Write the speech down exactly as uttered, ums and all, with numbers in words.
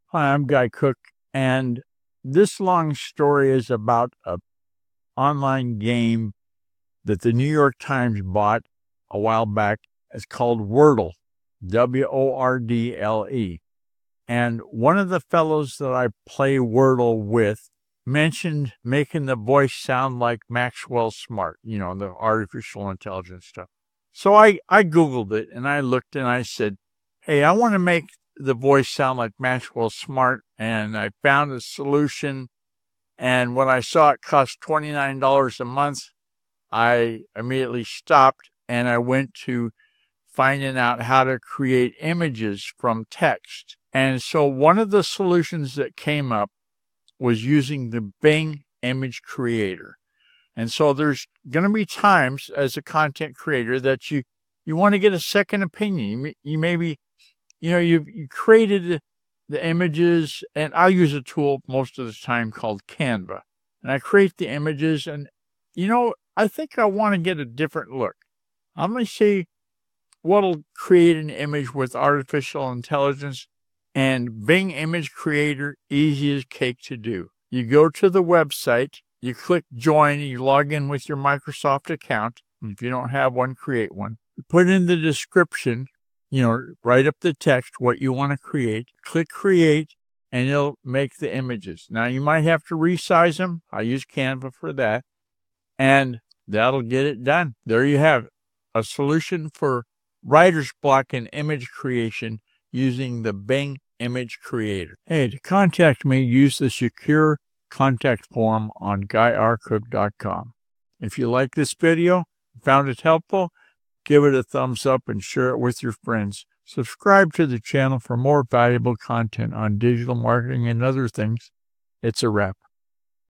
Hi, I'm Guy Cook, and this long story is about a online game that the New York Times bought a while back. It's called Wordle, W O R D L E. And one of the fellows that I play Wordle with mentioned making the voice sound like Maxwell Smart, you know, the artificial intelligence stuff. So I, I Googled it and I looked and I said, hey, I want to make the voice sound like Maxwell Smart. And I found a solution. And when I saw it cost twenty-nine dollars a month, I immediately stopped and I went to finding out how to create images from text. And so one of the solutions that came up was using the Bing Image Creator. And so there's going to be times as a content creator that you, you want to get a second opinion. You, you maybe, you know, you've you created the images, and I use a tool most of the time called Canva. And I create the images, and, you know, I think I want to get a different look. I'm going to see what'll create an image with artificial intelligence, and Bing Image Creator, easy as cake to do. You go to the website, you click join, you log in with your Microsoft account. If you don't have one, create one. You put in the description, you know, write up the text, what you want to create, click create, and it'll make the images. Now, you might have to resize them. I use Canva for that, and that'll get it done. There you have it. A solution for writer's block and image creation using the Bing Image Creator. Hey, to contact me, use the secure contact form on guy r cook dot com. If you like this video, found it helpful, give it a thumbs up and share it with your friends. Subscribe to the channel for more valuable content on digital marketing and other things. It's a wrap.